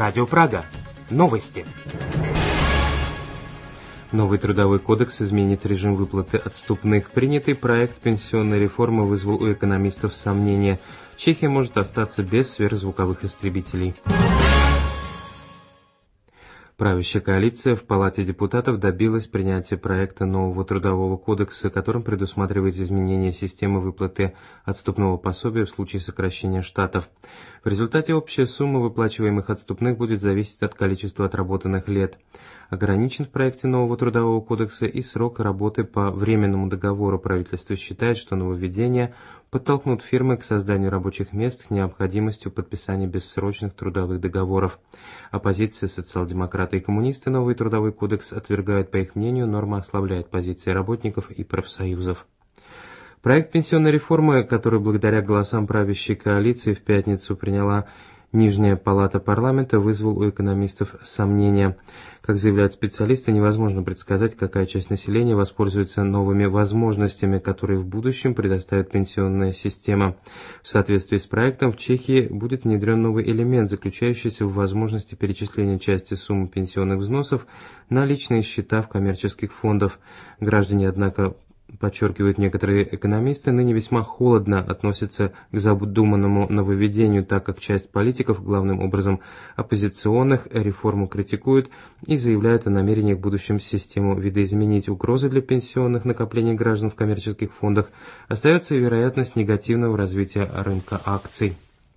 Радио Прага. Новости. Новый трудовой кодекс изменит режим выплаты отступных. Принятый проект пенсионной реформы вызвал у экономистов сомнения. Чехия может остаться без сверхзвуковых истребителей. Правящая коалиция в Палате депутатов добилась принятия проекта нового трудового кодекса, которым предусматривается изменение системы выплаты отступного пособия в случае сокращения штатов. В результате общая сумма выплачиваемых отступных будет зависеть от количества отработанных лет. Ограничен в проекте нового трудового кодекса и срок работы по временному договору. Правительство считает, что нововведения подтолкнут фирмы к созданию рабочих мест с необходимостью подписания бессрочных трудовых договоров. Оппозиция, социал-демократы и коммунисты новый трудовой кодекс отвергают. По их мнению, норма ослабляет позиции работников и профсоюзов. Проект пенсионной реформы, который благодаря голосам правящей коалиции в пятницу приняла Нижняя палата парламента, вызвал у экономистов сомнения. Как заявляют специалисты, невозможно предсказать, какая часть населения воспользуется новыми возможностями, которые в будущем предоставит пенсионная система. В соответствии с проектом в Чехии будет внедрен новый элемент, заключающийся в возможности перечисления части суммы пенсионных взносов на личные счета в коммерческих фондах. Граждане, однако, подчеркивают некоторые экономисты, ныне весьма холодно относятся к задуманному нововведению, так как часть политиков, главным образом оппозиционных, реформу критикуют и заявляют о намерении в будущем систему видоизменить. Угрозы для пенсионных накоплений граждан в коммерческих фондах. Остается и вероятность негативного развития рынка акций.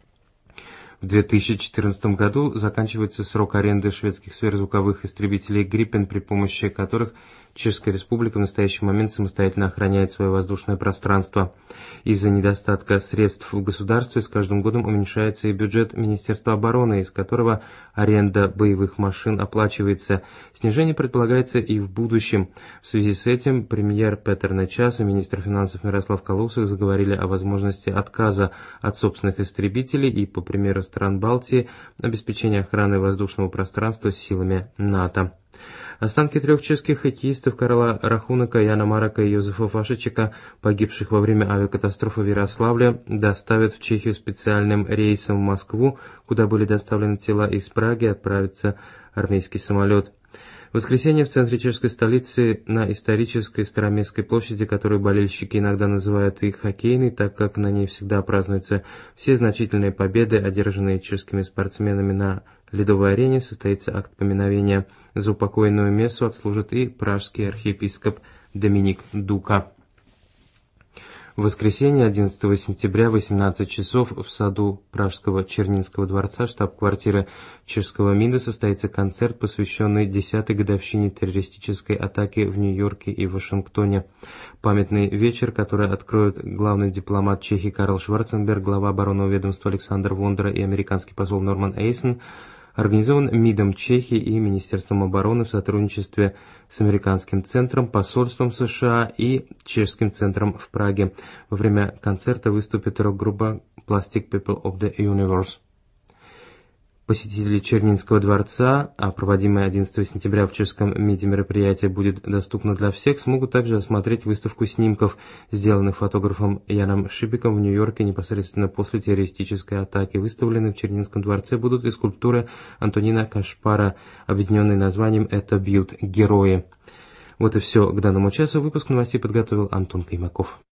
В 2014 году заканчивается срок аренды шведских сверхзвуковых истребителей «Гриппен», при помощи которых Чешская Республика в настоящий момент самостоятельно охраняет свое воздушное пространство. Из-за недостатка средств в государстве с каждым годом уменьшается и бюджет Министерства обороны, из которого аренда боевых машин оплачивается. Снижение предполагается и в будущем. В связи с этим премьер Петър Нечас и министр финансов Мирослав Калусик заговорили о возможности отказа от собственных истребителей и, по примеру стран Балтии, обеспечения охраны воздушного пространства силами НАТО. Останки 3 чешских хоккеистов Карла Рахунака, Яна Марака и Йозефа Фашичека, погибших во время авиакатастрофы в Ярославле, доставят в Чехию специальным рейсом в Москву, куда были доставлены тела. Из Праги отправится армейский самолет. В воскресенье в центре чешской столицы на исторической Староместской площади, которую болельщики иногда называют и хоккейной, так как на ней всегда празднуются все значительные победы, одержанные чешскими спортсменами на ледовой арене, состоится акт поминовения. За упокойную мессу отслужит и пражский архиепископ Доминик Дука. В воскресенье 11 сентября в 18 часов в саду Пражского Чернинского дворца, штаб-квартиры чешского МИДа, состоится концерт, посвященный 10-й годовщине террористической атаки в Нью-Йорке и Вашингтоне. Памятный вечер, который откроют главный дипломат Чехии Карл Шварценберг, глава оборонного ведомства Александр Вондра и американский посол Норман Эйсон, организован МИДом Чехии и Министерством обороны в сотрудничестве с Американским центром, посольством США и Чешским центром в Праге. Во время концерта выступит рок-группа Plastic People of the Universe. Посетители Чернинского дворца, а проводимое 11 сентября в чешском МИДе мероприятие будет доступно для всех, смогут также осмотреть выставку снимков, сделанных фотографом Яном Шипиком в Нью-Йорке непосредственно после террористической атаки. Выставлены в Чернинском дворце будут и скульптуры Антонина Кашпара, объединенные названием «Это бьют герои». Вот и все к данному часу. Выпуск новостей подготовил Антон Каймаков.